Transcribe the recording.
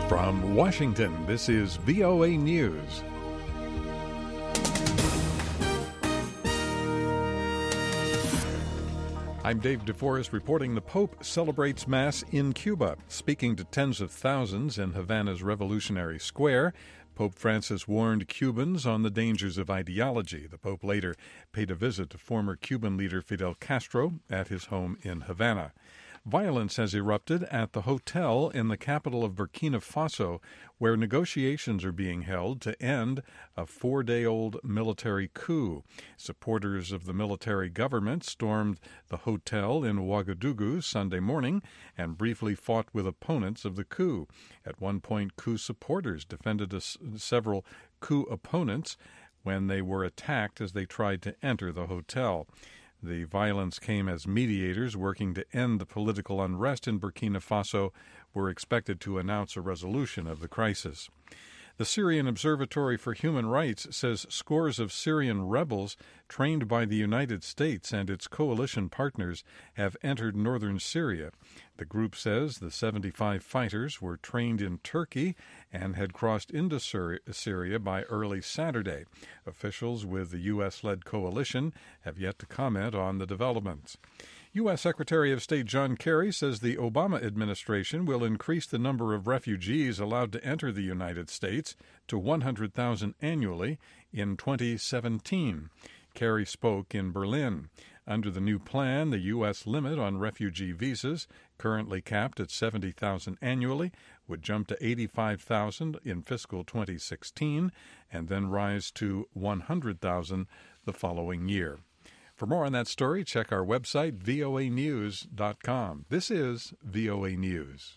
From Washington, this is VOA News. I'm Dave DeForest reporting the Pope celebrates Mass in Cuba. Speaking to tens of thousands in Havana's Revolutionary Square, Pope Francis warned Cubans on the dangers of ideology. The Pope later paid a visit to former Cuban leader Fidel Castro at his home in Havana. Violence has erupted at the hotel in the capital of Burkina Faso, where negotiations are being held to end a 4-day-old military coup. Supporters of the military government stormed the hotel in Ouagadougou Sunday morning and briefly fought with opponents of the coup. At one point, coup supporters defended several coup opponents when they were attacked as they tried to enter the hotel. The violence came as mediators working to end the political unrest in Burkina Faso were expected to announce a resolution of the crisis. The Syrian Observatory for Human Rights says scores of Syrian rebels trained by the United States and its coalition partners have entered northern Syria. The group says the 75 fighters were trained in Turkey and had crossed into Syria by early Saturday. Officials with the U.S.-led coalition have yet to comment on the developments. U.S. Secretary of State John Kerry says the Obama administration will increase the number of refugees allowed to enter the United States to 100,000 annually in 2017. Kerry spoke in Berlin. Under the new plan, the U.S. limit on refugee visas, currently capped at 70,000 annually, would jump to 85,000 in fiscal 2016 and then rise to 100,000 the following year. For more on that story, check our website, voanews.com. This is VOA News.